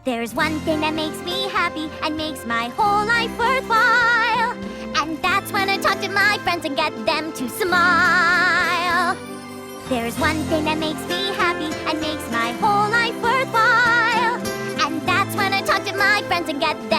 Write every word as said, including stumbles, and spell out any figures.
There's one thing that makes me happy and makes my whole life worthwhile, and that's when I talk to my friends and get them to smile. There's one thing that makes me happy and makes my whole life worthwhile, and that's when I talk to my friends and get them